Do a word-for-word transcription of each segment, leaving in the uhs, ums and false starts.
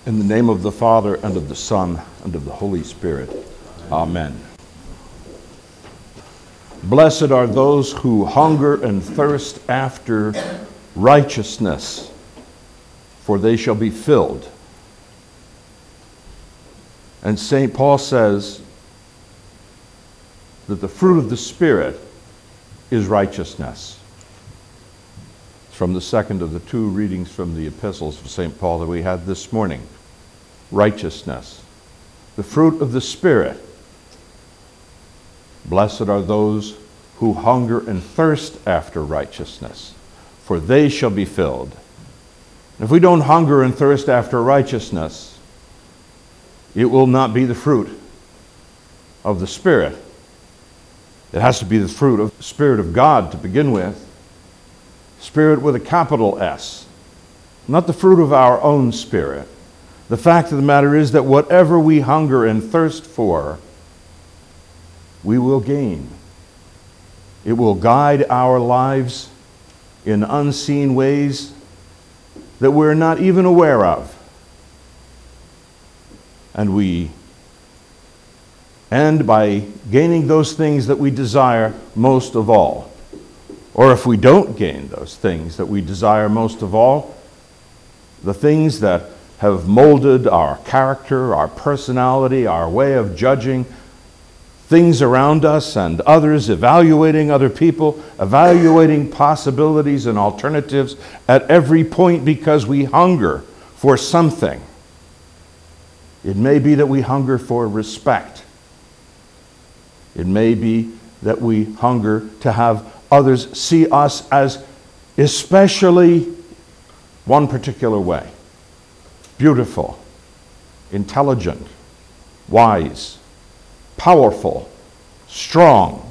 In the name of the Father, and of the Son, and of the Holy Spirit. Amen. Blessed are those who hunger and thirst after righteousness, for they shall be filled. And Saint Paul says that the fruit of the Spirit is righteousness. It's from the second of the two readings from the epistles of Saint Paul that we had this morning. Righteousness. The fruit of the Spirit. Blessed are those who hunger and thirst after righteousness, for they shall be filled. If we don't hunger and thirst after righteousness, it will not be the fruit of the Spirit. It has to be the fruit of the Spirit of God to begin with. Spirit with a capital S. Not the fruit of our own spirit. The fact of the matter is that whatever we hunger and thirst for, we will gain. It will guide our lives in unseen ways that we're not even aware of. And we end by gaining those things that we desire most of all. Or if we don't gain those things that we desire most of all, the things that have molded our character, our personality, our way of judging things around us and others, evaluating other people, evaluating possibilities and alternatives at every point because we hunger for something. It may be that we hunger for respect. It may be that we hunger to have others see us as especially one particular way. Beautiful, intelligent, wise, powerful, strong.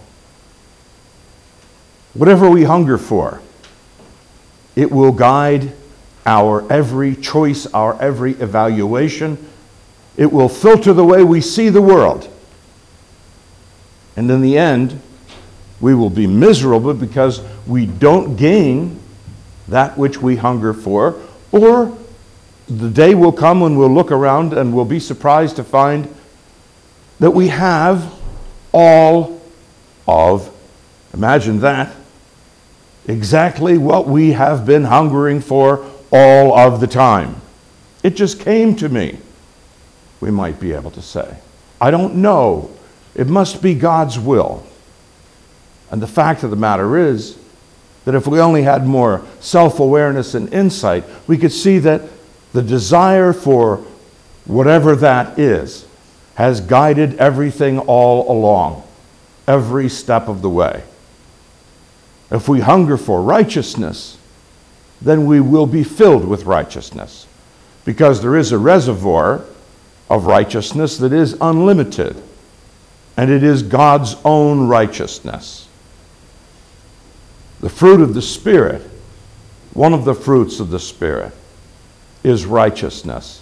Whatever we hunger for, it will guide our every choice, our every evaluation. It will filter the way we see the world. And in the end, we will be miserable because we don't gain that which we hunger for, or the day will come when we'll look around and we'll be surprised to find that we have all of, imagine that, exactly what we have been hungering for all of the time. It just came to me, we might be able to say. I don't know. It must be God's will. And the fact of the matter is that if we only had more self-awareness and insight, we could see that the desire for whatever that is has guided everything all along, every step of the way. If we hunger for righteousness, then we will be filled with righteousness, because there is a reservoir of righteousness that is unlimited, and it is God's own righteousness. The fruit of the Spirit, one of the fruits of the Spirit, is righteousness.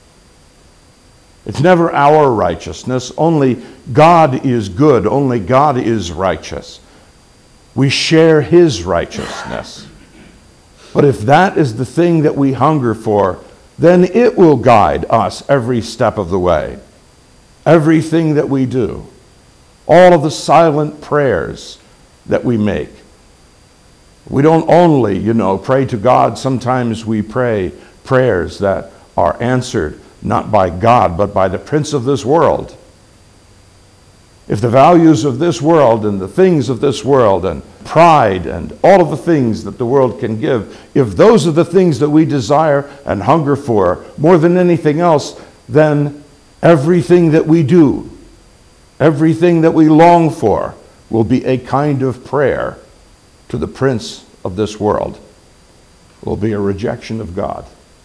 It's never our righteousness. Only God is good. Only God is righteous. We share His righteousness. But if that is the thing that we hunger for, then it will guide us every step of the way. Everything that we do. All of the silent prayers that we make. We don't only, you know, pray to God. Sometimes we pray prayers that are answered not by God, but by the prince of this world. If the values of this world and the things of this world and pride and all of the things that the world can give, if those are the things that we desire and hunger for more than anything else, then everything that we do, everything that we long for, will be a kind of prayer to the prince of this world. It will be a rejection of God.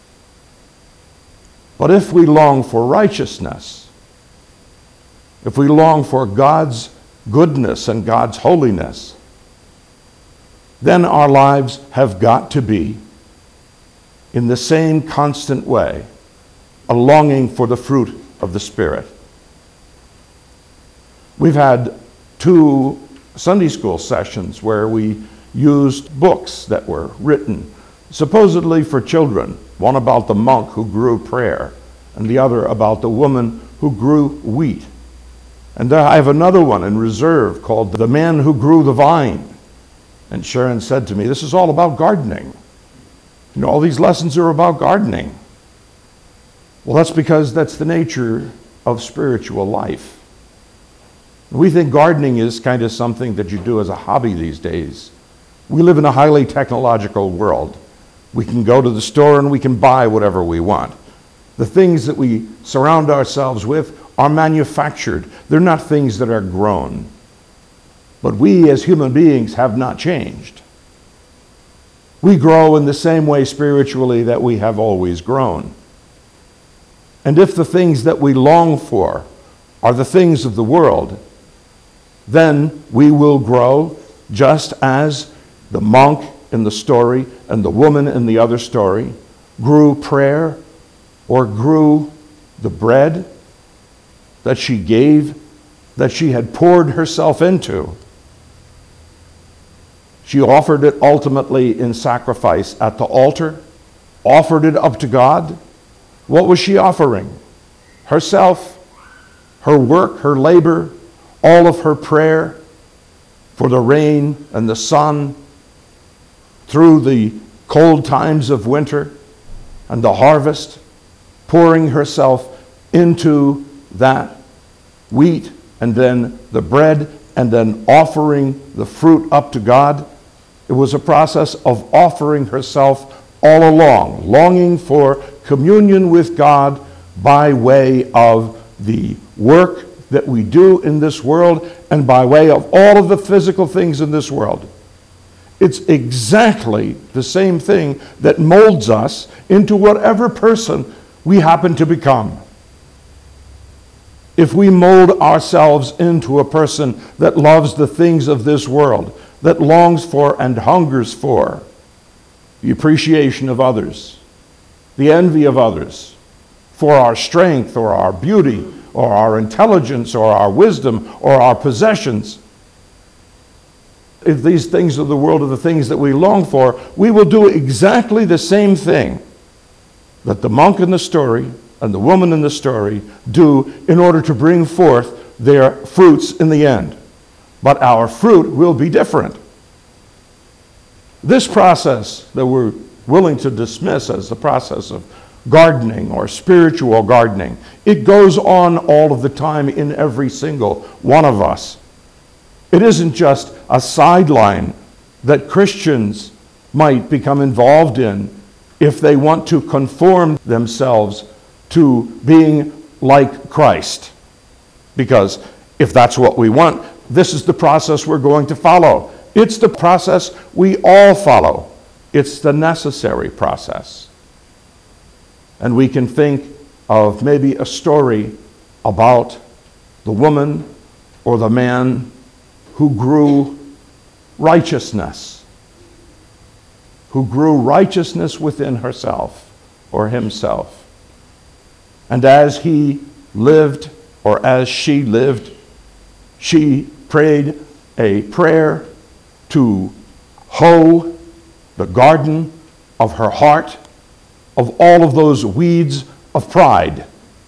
But if we long for righteousness, if we long for God's goodness and God's holiness, then our lives have got to be, in the same constant way, a longing for the fruit of the Spirit. We've had two Sunday school sessions where we used books that were written supposedly for children. One about the monk who grew prayer, and the other about the woman who grew wheat. And there I have another one in reserve called The Man Who Grew the Vine. And Sharon said to me, this is all about gardening. You know, all these lessons are about gardening. Well, that's because that's the nature of spiritual life. We think gardening is kind of something that you do as a hobby these days. We live in a highly technological world. We can go to the store and we can buy whatever we want. The things that we surround ourselves with are manufactured. They're not things that are grown. But we as human beings have not changed. We grow in the same way spiritually that we have always grown. And if the things that we long for are the things of the world, then we will grow just as the monk in the story and the woman in the other story grew prayer or grew the bread that she gave, that she had poured herself into. She offered it ultimately in sacrifice at the altar, offered it up to God. What was she offering? Herself, her work, her labor, all of her prayer for the rain and the sun through the cold times of winter and the harvest, pouring herself into that wheat and then the bread and then offering the fruit up to God. It was a process of offering herself all along, longing for communion with God by way of the work that we do in this world and by way of all of the physical things in this world. It's exactly the same thing that molds us into whatever person we happen to become. If we mold ourselves into a person that loves the things of this world, that longs for and hungers for the appreciation of others, the envy of others, for our strength or our beauty or our intelligence or our wisdom or our possessions, if these things of the world are the things that we long for, we will do exactly the same thing that the monk in the story and the woman in the story do in order to bring forth their fruits in the end. But our fruit will be different. This process that we're willing to dismiss as the process of gardening or spiritual gardening, it goes on all of the time in every single one of us. It isn't just a sideline that Christians might become involved in if they want to conform themselves to being like Christ. Because if that's what we want, this is the process we're going to follow. It's the process we all follow. It's the necessary process. And we can think of maybe a story about the woman or the man who grew righteousness, who grew righteousness within herself or himself. And as he lived, or as she lived, she prayed a prayer to hoe the garden of her heart of all of those weeds of pride.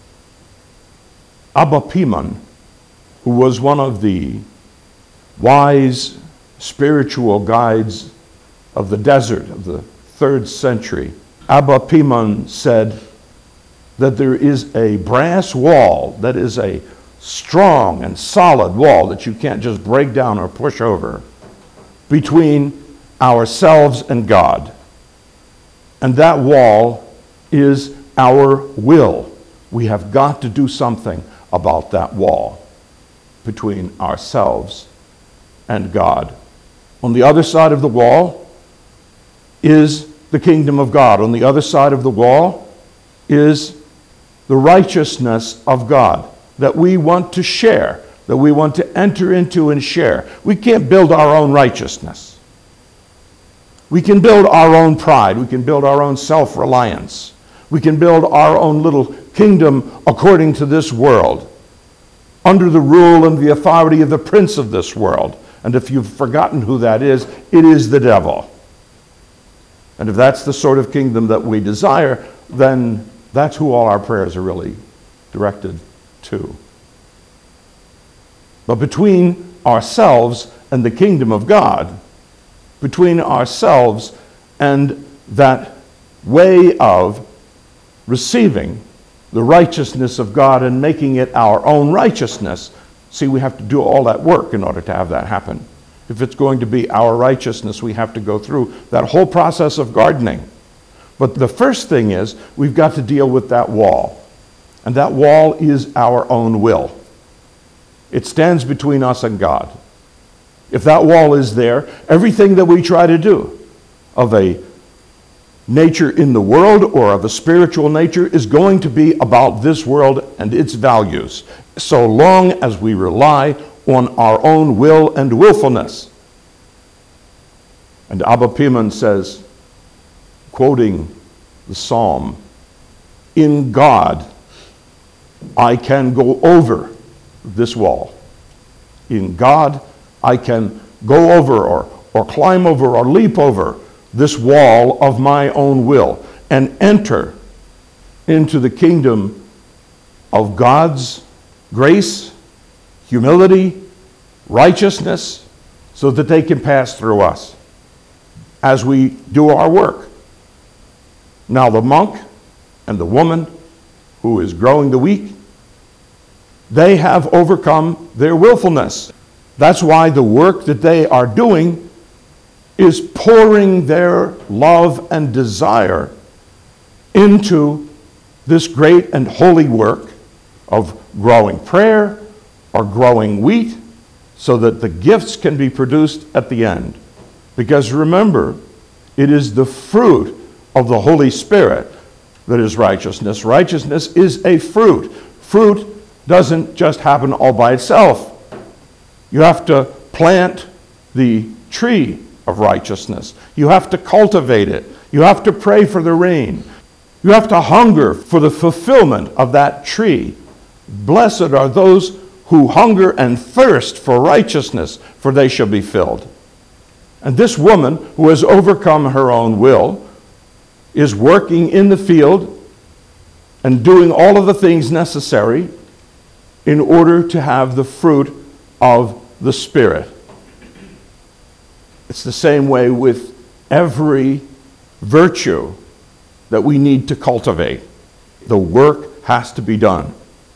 Abba Piman, who was one of the wise spiritual guides of the desert of the third century, Abba Piman said that there is a brass wall that is a strong and solid wall that you can't just break down or push over between ourselves and God. And that wall is our will. We have got to do something about that wall between ourselves and God. On the other side of the wall is the kingdom of God. On the other side of the wall is the righteousness of God that we want to share, that we want to enter into and share. We can't build our own righteousness. We can build our own pride. We can build our own self-reliance. We can build our own little kingdom according to this world, under the rule and the authority of the prince of this world. And if you've forgotten who that is, it is the devil. And if that's the sort of kingdom that we desire, then That's who all our prayers are really directed to. But between ourselves and the kingdom of God, between ourselves and that way of receiving the righteousness of God and making it our own righteousness, see, we have to do all that work in order to have that happen. If it's going to be our righteousness, we have to go through that whole process of gardening. But the first thing is, we've got to deal with that wall. And that wall is our own will. It stands between us and God. If that wall is there, everything that we try to do of a nature in the world or of a spiritual nature is going to be about this world and its values, so long as we rely on our own will and willfulness. And Abba Piman says, quoting the psalm, "In God I can go over this wall. In God I can go over or, or climb over or leap over this wall of my own will and enter into the kingdom of God's grace, humility, righteousness, so that they can pass through us as we do our work." Now the monk and the woman who is growing the wheat, they have overcome their willfulness. That's why the work that they are doing is pouring their love and desire into this great and holy work of growing prayer or growing wheat, so that the gifts can be produced at the end. Because remember, it is the fruit of the Holy Spirit that is righteousness. Righteousness is a fruit. Fruit doesn't just happen all by itself. You have to plant the tree of righteousness. You have to cultivate it. You have to pray for the rain. You have to hunger for the fulfillment of that tree. Blessed are those who hunger and thirst for righteousness, for they shall be filled. And this woman who has overcome her own will is working in the field and doing all of the things necessary in order to have the fruit of the Spirit. It's the same way with every virtue that we need to cultivate. The work has to be done.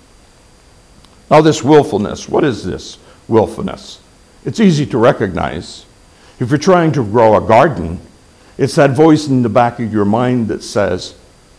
Now, this willfulness, what is this willfulness? It's easy to recognize. If you're trying to grow a garden, it's that voice in the back of your mind that says,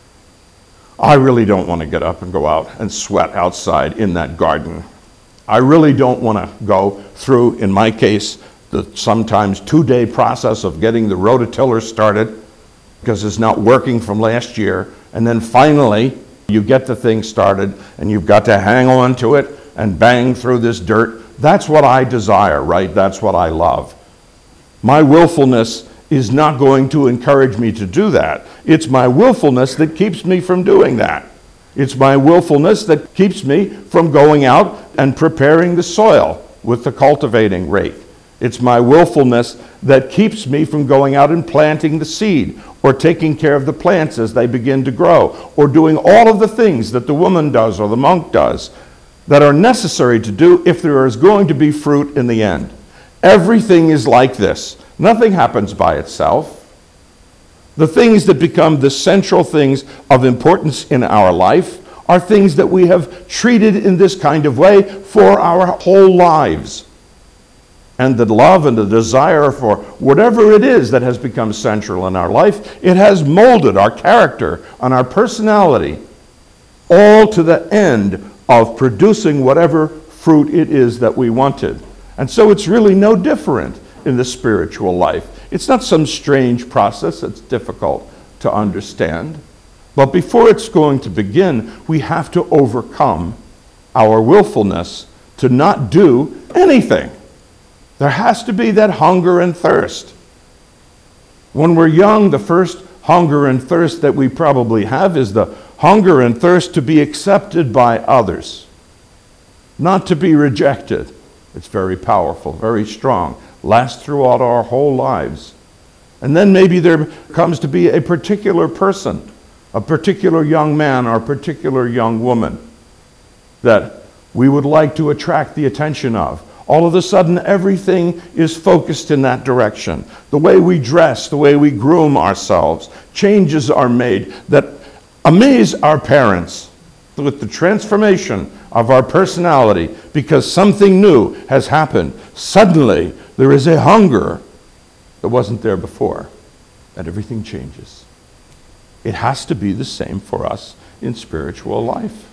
I really don't want to get up and go out and sweat outside in that garden. I really don't want to go through, in my case, the sometimes two-day process of getting the rototiller started because it's not working from last year. And then finally, you get the thing started and you've got to hang on to it and bang through this dirt. That's what I desire, right? That's what I love. My willfulness is not going to encourage me to do that. It's my willfulness that keeps me from doing that. It's my willfulness that keeps me from going out and preparing the soil with the cultivating rake. It's my willfulness that keeps me from going out and planting the seed or taking care of the plants as they begin to grow or doing all of the things that the woman does or the monk does that are necessary to do if there is going to be fruit in the end. Everything is like this. Nothing happens by itself. The things that become the central things of importance in our life are things that we have treated in this kind of way for our whole lives. And the love and the desire for whatever it is that has become central in our life, it has molded our character and our personality, all to the end of producing whatever fruit it is that we wanted. And so it's really no different in the spiritual life. It's not some strange process that's difficult to understand. But before it's going to begin, we have to overcome our willfulness to not do anything. There has to be that hunger and thirst. When we're young, the first hunger and thirst that we probably have is the hunger and thirst to be accepted by others, not to be rejected. It's very powerful, very strong, lasts throughout our whole lives. And then maybe there comes to be a particular person a particular young man or a particular young woman that we would like to attract the attention of. All of a sudden, everything is focused in that direction. The way we dress, the way we groom ourselves, changes are made that amaze our parents with the transformation of our personality because something new has happened. Suddenly, there is a hunger that wasn't there before, and everything changes. It has to be the same for us in spiritual life.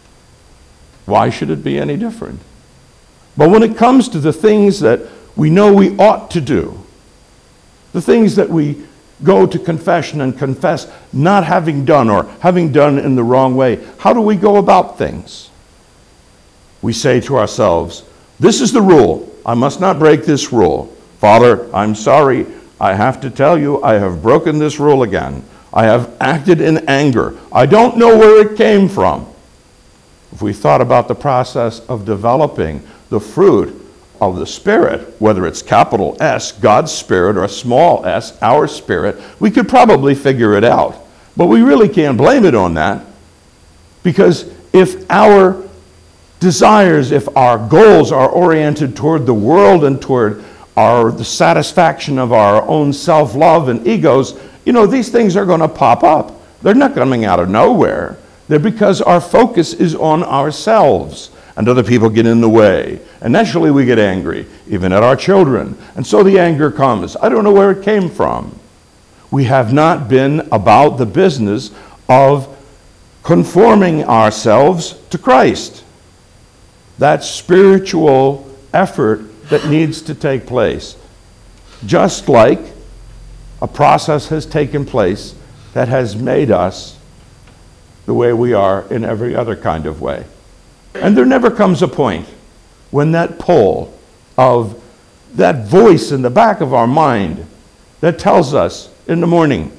Why should it be any different? But when it comes to the things that we know we ought to do, the things that we go to confession and confess not having done or having done in the wrong way, how do we go about things? We say to ourselves, this is the rule. I must not break this rule. Father, I'm sorry. I have to tell you, I have broken this rule again. I have acted in anger. I don't know where it came from. If we thought about the process of developing the fruit of the Spirit, whether it's capital S, God's Spirit, or small s, our spirit, we could probably figure it out. But we really can't blame it on that, because if our desires, if our goals are oriented toward the world and toward our, the satisfaction of our own self-love and egos, you know, these things are going to pop up. They're not coming out of nowhere. They're because our focus is on ourselves, and other people get in the way. And naturally we get angry, even at our children. And so the anger comes. I don't know where it came from. We have not been about the business of conforming ourselves to Christ. That spiritual effort that needs to take place. Just like a process has taken place that has made us the way we are in every other kind of way. And there never comes a point when that pull of that voice in the back of our mind that tells us in the morning,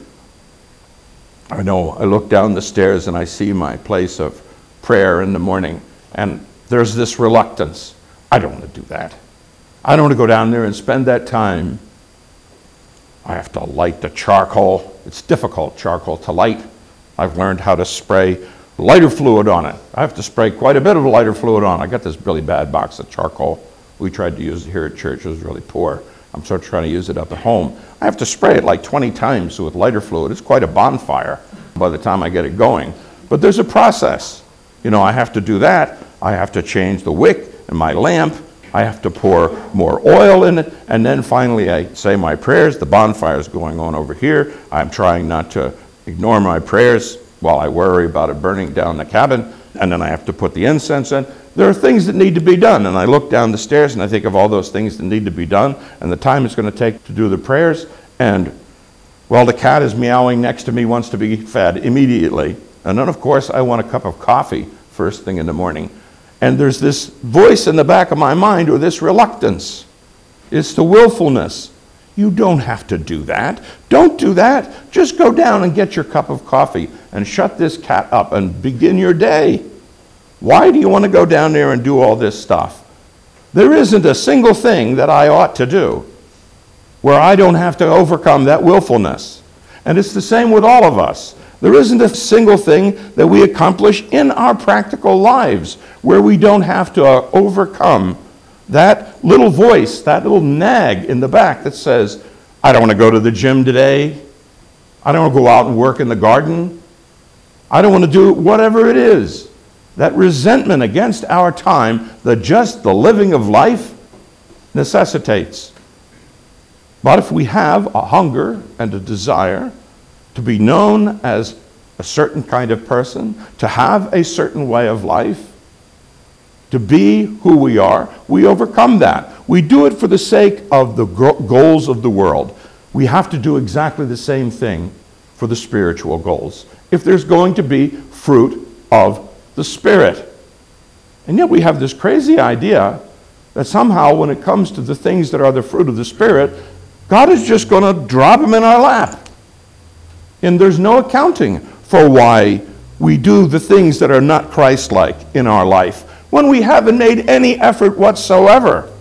I know I look down the stairs and I see my place of prayer in the morning, and there's this reluctance. I don't want to do that. I don't want to go down there and spend that time. I have to light the charcoal. It's difficult, charcoal to light. I've learned how to spray lighter fluid on it. I have to spray quite a bit of lighter fluid on. I got this really bad box of charcoal. We tried to use it here at church. It was really poor. I'm sort of trying to use it up at home. I have to spray it like twenty times with lighter fluid. It's quite a bonfire by the time I get it going. But there's a process. You know, I have to do that. I have to change the wick in my lamp. I have to pour more oil in it. And then finally I say my prayers. The bonfire is going on over here. I'm trying not to ignore my prayers while I worry about it burning down the cabin, and then I have to put the incense in. There are things that need to be done, and I look down the stairs and I think of all those things that need to be done and the time it's going to take to do the prayers, and well, the cat is meowing next to me, wants to be fed immediately. And then of course I want a cup of coffee first thing in the morning. And there's this voice in the back of my mind, or this reluctance. It's the willfulness. You don't have to do that. Don't do that. Just go down and get your cup of coffee and shut this cat up and begin your day. Why do you want to go down there and do all this stuff? There isn't a single thing that I ought to do where I don't have to overcome that willfulness. And it's the same with all of us. There isn't a single thing that we accomplish in our practical lives where we don't have to uh, overcome that little voice, that little nag in the back that says, I don't want to go to the gym today. I don't want to go out and work in the garden. I don't want to do whatever it is. That resentment against our time that just the living of life necessitates. But if we have a hunger and a desire to be known as a certain kind of person, to have a certain way of life, to be who we are, we overcome that. We do it for the sake of the goals of the world. We have to do exactly the same thing for the spiritual goals, if there's going to be fruit of the Spirit. And yet we have this crazy idea that somehow when it comes to the things that are the fruit of the Spirit, God is just going to drop them in our lap. And there's no accounting for why we do the things that are not Christ-like in our life, when we haven't made any effort whatsoever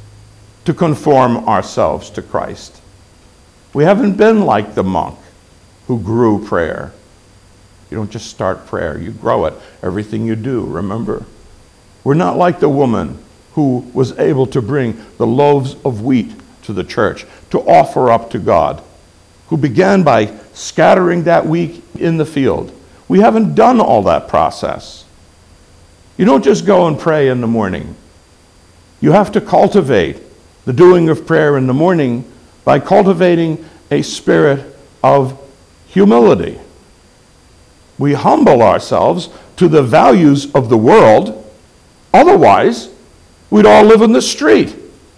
to conform ourselves to Christ. We haven't been like the monk who grew prayer. You don't just start prayer, you grow it. Everything you do, remember. We're not like the woman who was able to bring the loaves of wheat to the church to offer up to God, who began by scattering that wheat in the field. We haven't done all that process. You don't just go and pray in the morning. You have to cultivate the doing of prayer in the morning by cultivating a spirit of humility. We humble ourselves to the values of the world. Otherwise, we'd all live in the street.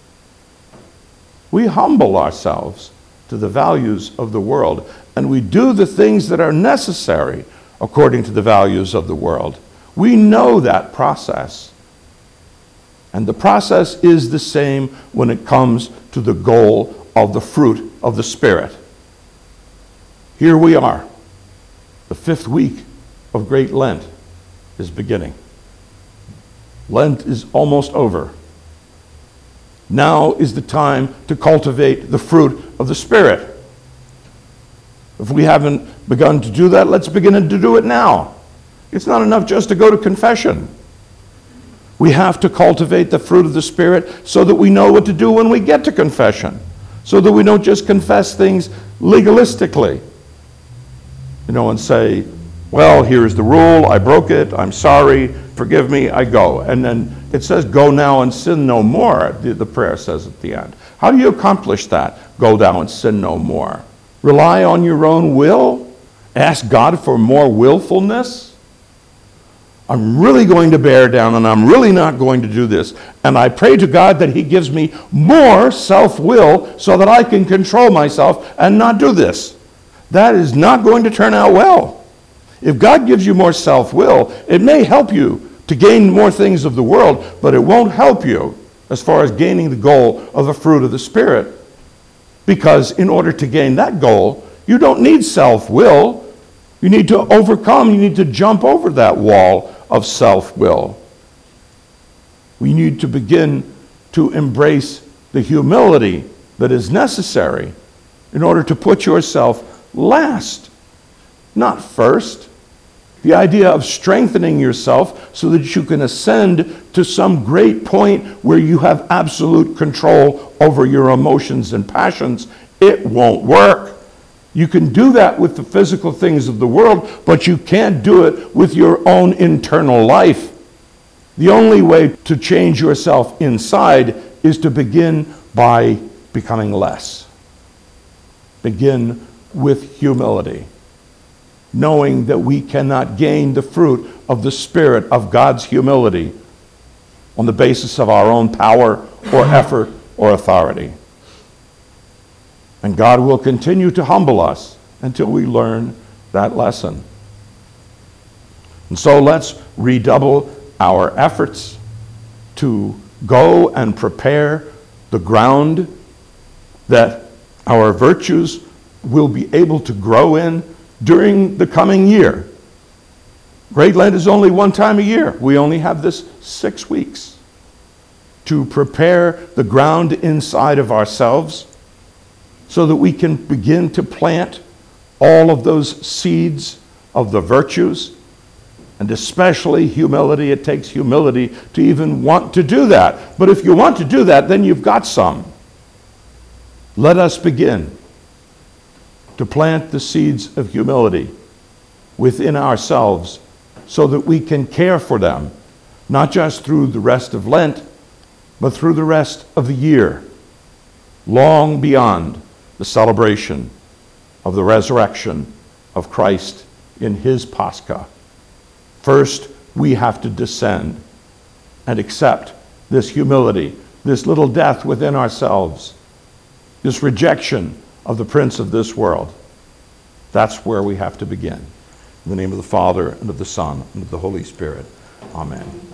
We humble ourselves to the values of the world, and we do the things that are necessary according to the values of the world. We know that process. And the process is the same when it comes to the goal of the fruit of the Spirit. Here we are. The fifth week of Great Lent is beginning. Lent is almost over. Now is the time to cultivate the fruit of the Spirit. If we haven't begun to do that, let's begin to do it now. It's not enough just to go to confession. We have to cultivate the fruit of the Spirit so that we know what to do when we get to confession, so that we don't just confess things legalistically, you know, and say, well, here's the rule, I broke it, I'm sorry, forgive me, I go. And then it says, go now and sin no more, the, the prayer says at the end. How do you accomplish that? Go now and sin no more. Rely on your own will? Ask God for more willfulness? I'm really going to bear down and I'm really not going to do this. And I pray to God that He gives me more self-will so that I can control myself and not do this. That is not going to turn out well. If God gives you more self-will, it may help you to gain more things of the world, but it won't help you as far as gaining the goal of the fruit of the Spirit. Because in order to gain that goal, you don't need self-will. You need to overcome, you need to jump over that wall of self-will. We need to begin to embrace the humility that is necessary in order to put yourself last, not first. The idea of strengthening yourself so that you can ascend to some great point where you have absolute control over your emotions and passions, it won't work. You can do that with the physical things of the world, but you can't do it with your own internal life. The only way to change yourself inside is to begin by becoming less. Begin with humility, knowing that we cannot gain the fruit of the Spirit of God's humility on the basis of our own power or effort or authority. And God will continue to humble us until we learn that lesson. And so let's redouble our efforts to go and prepare the ground that our virtues will be able to grow in during the coming year. Great Lent is only one time a year. We only have this six weeks to prepare the ground inside of ourselves so that we can begin to plant all of those seeds of the virtues, and especially humility. It takes humility to even want to do that. But if you want to do that, then you've got some. Let us begin to plant the seeds of humility within ourselves so that we can care for them, not just through the rest of Lent, but through the rest of the year, long beyond the celebration of the resurrection of Christ in His Pascha. First, we have to descend and accept this humility, this little death within ourselves, this rejection of the prince of this world. That's where we have to begin. In the name of the Father, and of the Son, and of the Holy Spirit. Amen.